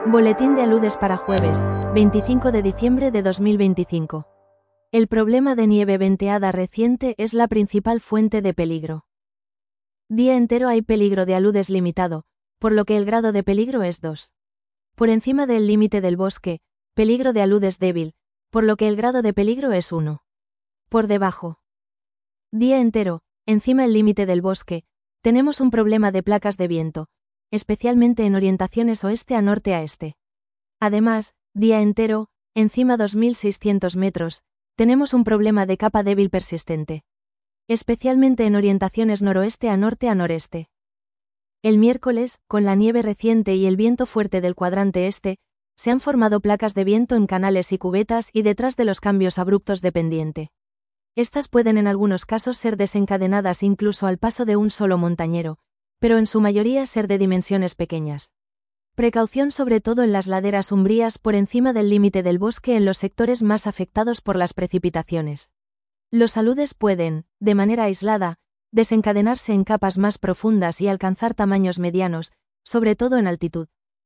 Boletín de aludes para jueves, 25 de diciembre de 2025. El problema de nieve venteada reciente es la principal fuente de peligro. Día entero hay peligro de aludes limitado, por lo que el grado de peligro es 2. Por encima del límite del bosque, peligro de aludes débil, por lo que el grado de peligro es 1. Por debajo. Día entero, encima el límite del bosque, tenemos un problema de placas de viento, especialmente en orientaciones oeste a norte a este. Además, día entero, encima 2600 metros, tenemos un problema de capa débil persistente. Especialmente en orientaciones noroeste a norte a noreste. El miércoles, con la nieve reciente y el viento fuerte del cuadrante este, se han formado placas de viento en canales y cubetas y detrás de los cambios abruptos de pendiente. Estas pueden en algunos casos ser desencadenadas incluso al paso de un solo montañero, pero en su mayoría ser de dimensiones pequeñas. Precaución sobre todo en las laderas umbrías por encima del límite del bosque en los sectores más afectados por las precipitaciones. Los aludes pueden, de manera aislada, desencadenarse en capas más profundas y alcanzar tamaños medianos, sobre todo en altitud.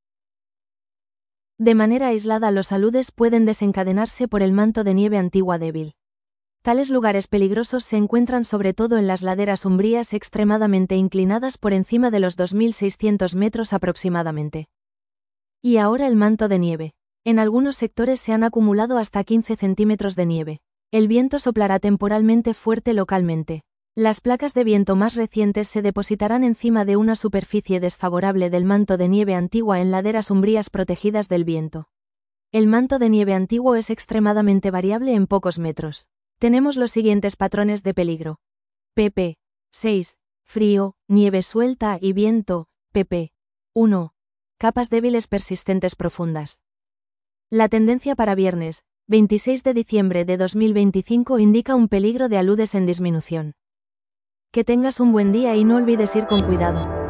De manera aislada los aludes pueden desencadenarse por el manto de nieve antigua débil. Tales lugares peligrosos se encuentran sobre todo en las laderas umbrías extremadamente inclinadas por encima de los 2600 metros aproximadamente. Y ahora el manto de nieve. En algunos sectores se han acumulado hasta 15 centímetros de nieve. El viento soplará temporalmente fuerte localmente. Las placas de viento más recientes se depositarán encima de una superficie desfavorable del manto de nieve antigua en laderas umbrías protegidas del viento. El manto de nieve antiguo es extremadamente variable en pocos metros. Tenemos los siguientes patrones de peligro. pp. 6. Frío, nieve suelta y viento. pp. 1. Capas débiles persistentes profundas. La tendencia para viernes, 26 de diciembre de 2025 indica un peligro de aludes en disminución. Que tengas un buen día y no olvides ir con cuidado.